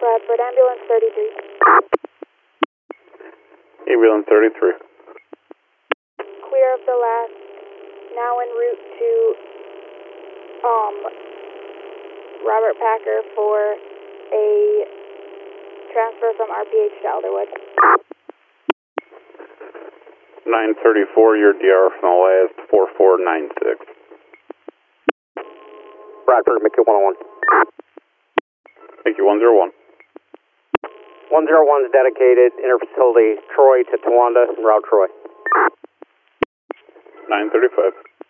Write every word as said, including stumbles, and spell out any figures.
Bradford, ambulance thirty-three. Ambulance thirty-three. Clear of the last, now en route to um, Robert Packer for a transfer from R P H to Elderwood. nine thirty-four, your D R from the last four four nine six. Bradford, make it one oh one. Thank you, one zero one. one zero one is dedicated, interfacility Troy to Towanda, route Troy. nine thirty-five.